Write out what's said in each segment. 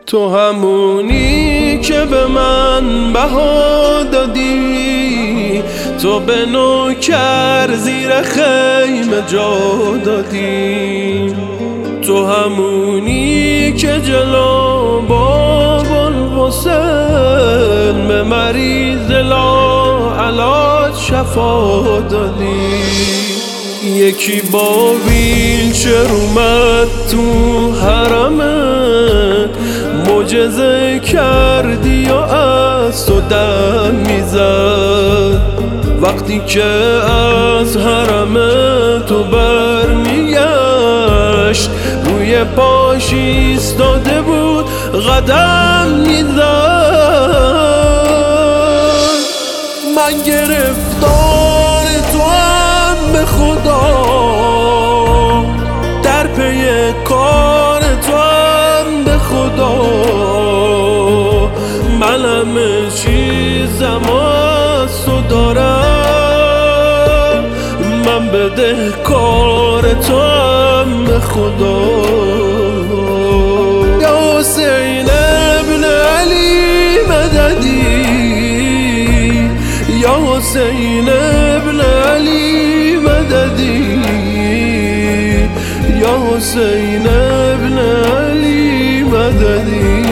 تو همونی که به من بها دادی، تو به نوکر زیر خیمه جا دادی، تو همونی که جلو باب الحسین به مریض لاعلاج شفا دادی. یکی با ویلچر اومد تو حرمت، معجزه کردی و از تو دم میزد. وقتی که از حرم تو برمیگشت، روی پاش ایستاده بود قدم میزد. من گرفتار تو هم به خدا، در پی کار تو هم به خدا. من همه چیزم از تو دارم، من بدهکار تو هم به خدا. یا حسین ابن علی مددی، یا حسین ابن علی مددی، یا حسین ابن علی مددی.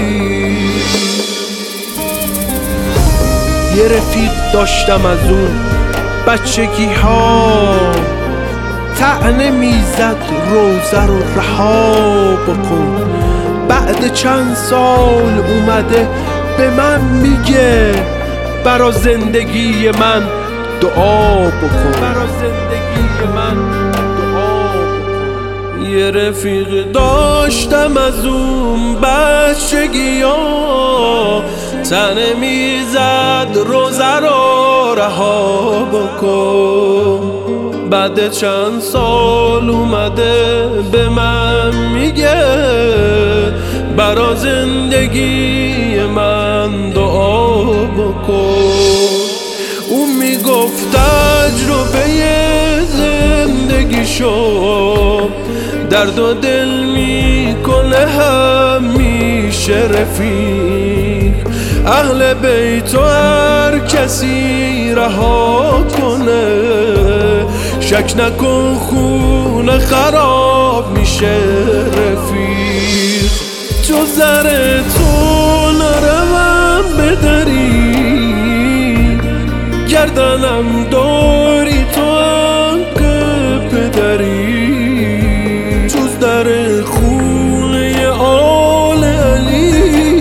یه رفیق داشتم از اون بچگی ها، طعنه میزد روزه رو رها بکن. بعد چند سال اومده به من میگه برا زندگی من دعا بکن، برا زندگی من دعا بکن. یه رفیق داشتم از اون بچگی ها، طعنه میزد روزه رو رها بکن. بعد چند سال اومده به من میگه برا زندگی من دعا بکن. اون میگفت تجربه زندگیشو درد و دل میکنه همیشه رفیق. اهل بیت و هر کسی رها کنه، شک نکن خونه خراب میشه رفیق. جو زر تو نرمم بدری، گردنم داری تو که پدری. جز در خونه آل علی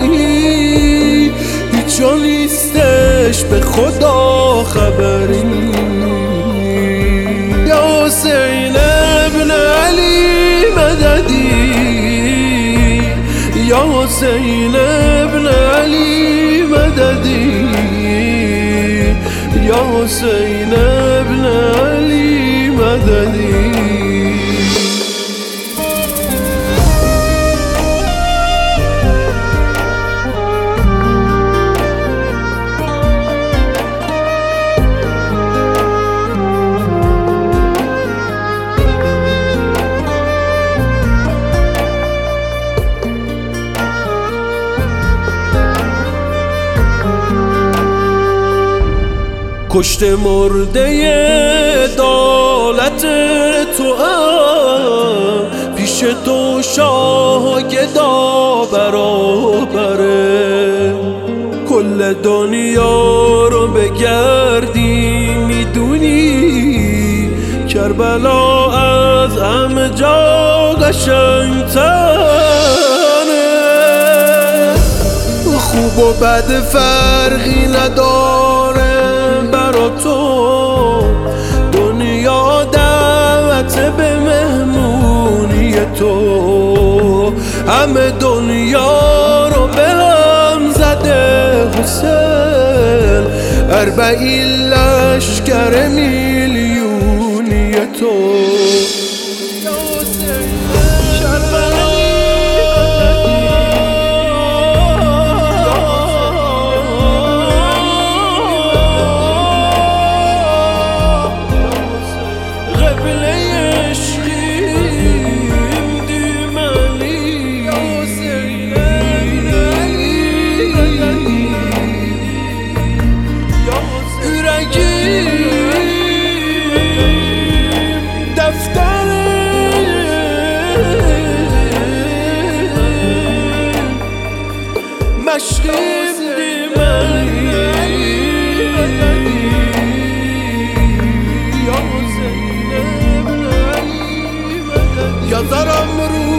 هیچ جا نیستش به خدا خبری. یا حسین ابن علی مددی، یا حسین ابن علی مددی، یا حسین ابن علی مددی. کشت مرده عدالت تو هم، پیش تو شاه گدا برابره. کل دنیا رو بگردی میدونی کربلا از همه جا قشنگ‌تره. خوب و بد فرقی نداره برا تو، دنیا دعوت به مهمونی تو. همه دنیا رو به هم زده حسین، 40 لشکر میلیونی تو. نظرم رو